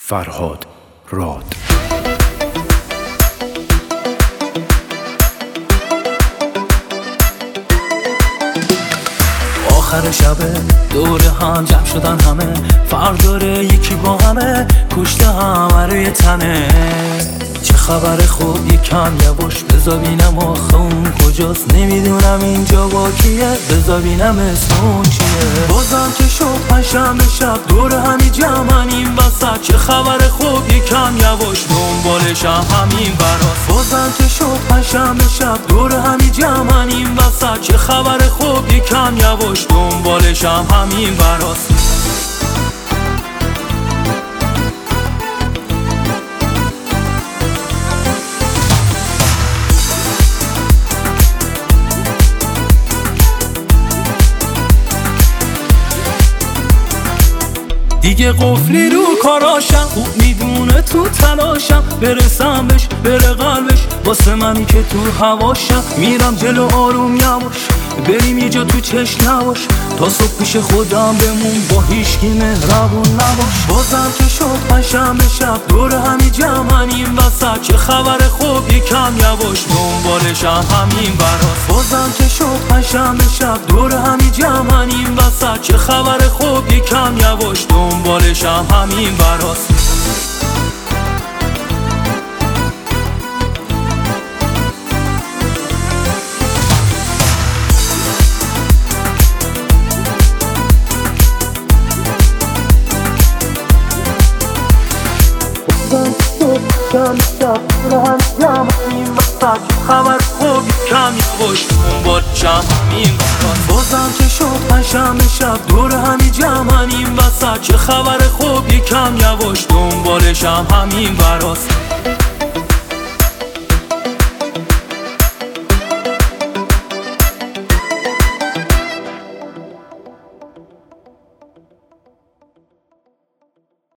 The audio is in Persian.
فرهاد راد. آخر شبه دور هم جمع شدن همه، فرق داره یکی با همه، کشته همه روی تنه. چه خبر خوب یکم یواش بذار بینم آخه اون کجاست، نمیدونم اینجا با کیه، بذار بینم اسم اون چیه. بازم که شد پنجشنبه شب دور همی جمعن این وسط، چه خبر خوب یکم یواش دنبالشم همین براست. بازم که شد پنجشنبه شب دور همی جمعن این وسط، چه خبر خوب یکم یواش دنبالشم همین براست. دیگه قفلی رو کاراشم، خوب میدونه تو تلاشم، برسم بش بره قلبش واسه منی که تو هواشم. میرم جلو آروم یواش، بریم یه جا تو چشم نباش، تا صبح پیش خودم بمون با هیچکی مهربون نباش. بازم که شد پنجشنبه شب دور همی جمعن این وسط، چه خبر خوب یکم یواش دنبالشم همین براست. بازم که شد پنجشنبه شب دور همی جمعن این وسط، چه خبر خوب یکم یواش دنبالشم همین براست. خبر خوبی کمی خوش دنبالشم همین براست. بازم که شد پنجشنبه شب دور همی جمعن این وسط، چه خبر خوبی کم یواش دنبالشم همین براست.